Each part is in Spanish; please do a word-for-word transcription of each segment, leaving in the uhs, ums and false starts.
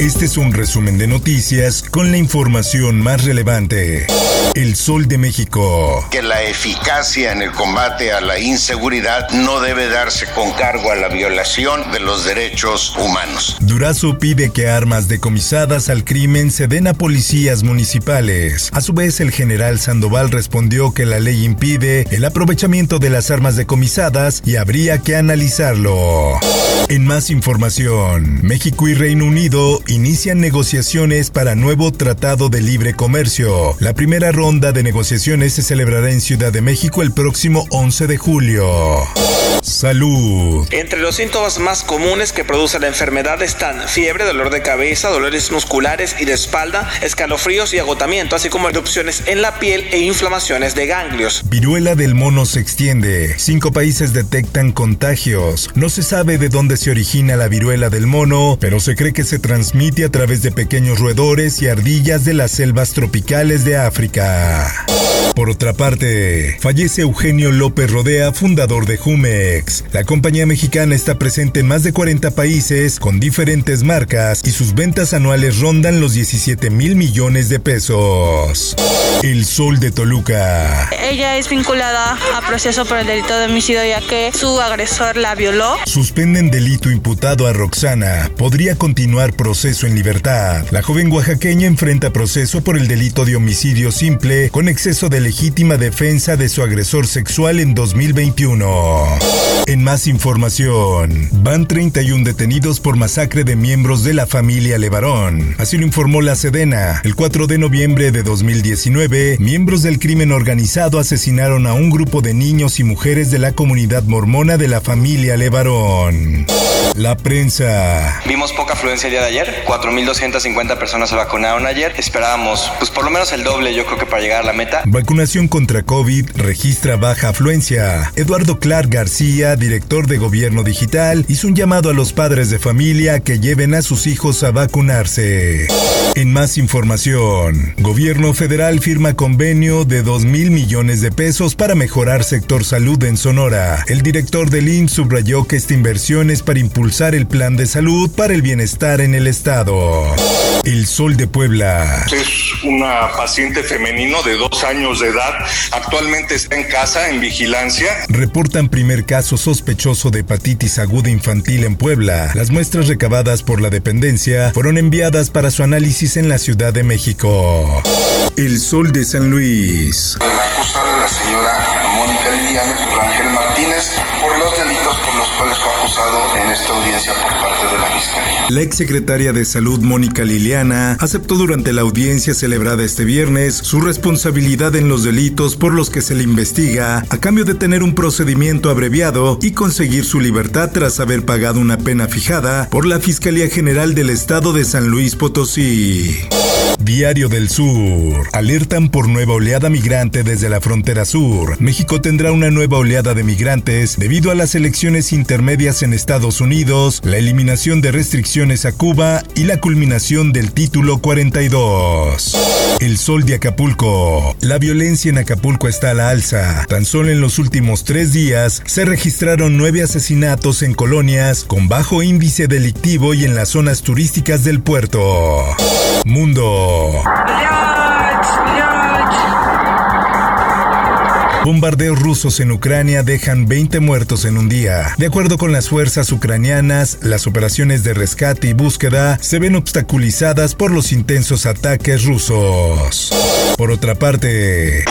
Este es un resumen de noticias con la información más relevante. El Sol de México. Que la eficacia en el combate a la inseguridad no debe darse con cargo a la violación de los derechos humanos. Durazo pide que armas decomisadas al crimen se den a policías municipales. A su vez, el general Sandoval respondió que la ley impide el aprovechamiento de las armas decomisadas y habría que analizarlo. En más información, México y Reino Unido inician negociaciones para nuevo Tratado de Libre Comercio. La primera ronda de negociaciones se celebrará en Ciudad de México el próximo once de julio. Salud. Entre los síntomas más comunes que produce la enfermedad están fiebre, dolor de cabeza, dolores musculares y de espalda, escalofríos y agotamiento, así como erupciones en la piel e inflamaciones de ganglios. Viruela del mono se extiende. Cinco países detectan contagios. No se sabe de dónde se origina la viruela del mono, pero se cree que se transmite a través de pequeños roedores y ardillas de las selvas tropicales de África. Por otra parte, fallece Eugenio López Rodea, fundador de Jumex. La compañía mexicana está presente en más de cuarenta países con diferentes marcas y sus ventas anuales rondan los diecisiete mil millones de pesos. El Sol de Toluca. Ella es vinculada a proceso por el delito de homicidio ya que su agresor la violó. Suspenden delito imputado a Roxana. Podría continuar proceso en libertad. La joven oaxaqueña enfrenta proceso por el delito de homicidio simple con exceso de legítima defensa de su agresor sexual en dos mil veintiuno. En más información, van treinta y uno detenidos por masacre de miembros de la familia Levarón. Así lo informó la Sedena. El cuatro de noviembre de dos mil diecinueve, miembros del crimen organizado asesinaron a un grupo de niños y mujeres de la comunidad mormona de la familia Levarón. La prensa. Vimos poca afluencia el día de ayer, cuatro mil doscientas cincuenta personas se vacunaron ayer. Esperábamos, pues por lo menos el doble, yo creo que para llegar a la meta. Vacunación contra COVID registra baja afluencia. Eduardo Clark García, director de Gobierno Digital, hizo un llamado a los padres de familia que lleven a sus hijos a vacunarse. En más información, Gobierno Federal firma convenio de dos mil millones de pesos para mejorar sector salud en Sonora. El director del I M S S subrayó que esta inversión es para impulsar el plan de salud para el bienestar en el estado. El Sol de Puebla. Es una paciente femenino de dos años de edad. Actualmente está en casa, en vigilancia. Reportan primer caso sospechoso de hepatitis aguda infantil en Puebla. Las muestras recabadas por la dependencia fueron enviadas para su análisis en la Ciudad de México. El Sol de San Luis. La acusada, la señora Mónica Liliana Rangel Martínez, por los delitos por los cuales fue acusado en esta audiencia por parte de la Fiscalía. La exsecretaria de Salud Mónica Liliana aceptó durante la audiencia celebrada este viernes su responsabilidad en los delitos por los que se le investiga a cambio de tener un procedimiento abreviado y conseguir su libertad tras haber pagado una pena fijada por la Fiscalía General del Estado de San Luis Potosí. Diario del Sur. Alertan por nueva oleada migrante desde la frontera sur. México tendrá una nueva oleada de migrantes debido a las elecciones intermedias en Estados Unidos, la eliminación de restricciones a Cuba y la culminación del Título cuarenta y dos. El Sol de Acapulco. La violencia en Acapulco está a la alza. Tan solo en los últimos tres días se registraron nueve asesinatos en colonias con bajo índice delictivo y en las zonas turísticas del puerto. Mundo. Bombardeos rusos en Ucrania dejan veinte muertos en un día. De acuerdo con las fuerzas ucranianas, las operaciones de rescate y búsqueda se ven obstaculizadas por los intensos ataques rusos. Por otra parte,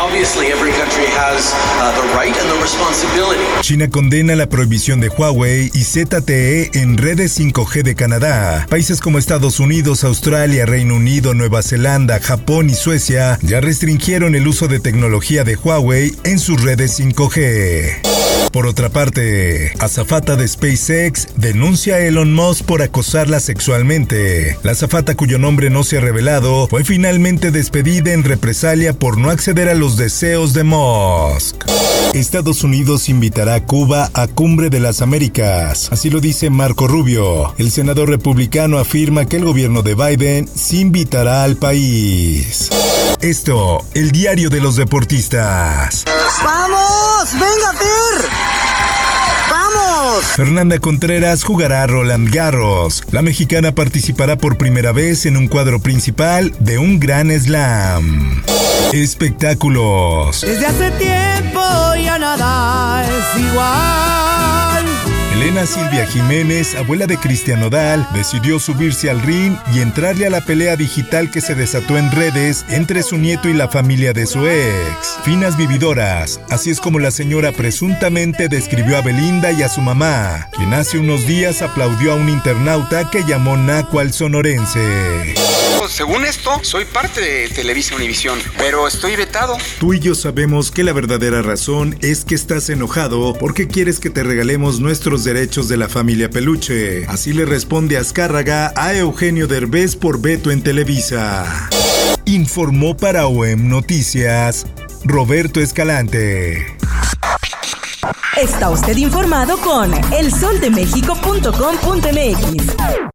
China condena la prohibición de Huawei y Z T E en redes cinco G de Canadá. Países como Estados Unidos, Australia, Reino Unido, Nueva Zelanda, Japón y Suecia ya restringieron el uso de tecnología de Huawei en sus redes cinco G. Por otra parte, azafata de SpaceX denuncia a Elon Musk por acosarla sexualmente. La azafata, cuyo nombre no se ha revelado, fue finalmente despedida en represalia por no acceder a los deseos de Musk. Estados Unidos invitará a Cuba a Cumbre de las Américas. Así lo dice Marco Rubio. El senador republicano afirma que el gobierno de Biden sí invitará al país. Esto, el diario de los deportistas. ¡Vamos! ¡Venga, Fer! ¡Vamos! ¡Vamos! Fernanda Contreras jugará Roland Garros. La mexicana participará por primera vez en un cuadro principal de un gran slam. Espectáculos. Desde hace tiempo ya nada es igual. Elena Silvia Jiménez, abuela de Cristian Nodal, decidió subirse al ring y entrarle a la pelea digital que se desató en redes entre su nieto y la familia de su ex. Finas vividoras, así es como la señora presuntamente describió a Belinda y a su mamá, quien hace unos días aplaudió a un internauta que llamó naco al sonorense. Según esto, soy parte de Televisa Univisión, pero estoy vetado. Tú y yo sabemos que la verdadera razón es que estás enojado porque quieres que te regalemos nuestros derechos de la familia Peluche. Así le responde Azcárraga a Eugenio Derbez por veto en Televisa. Informó para O E M Noticias, Roberto Escalante. Está usted informado con el sol de méxico punto com punto m x.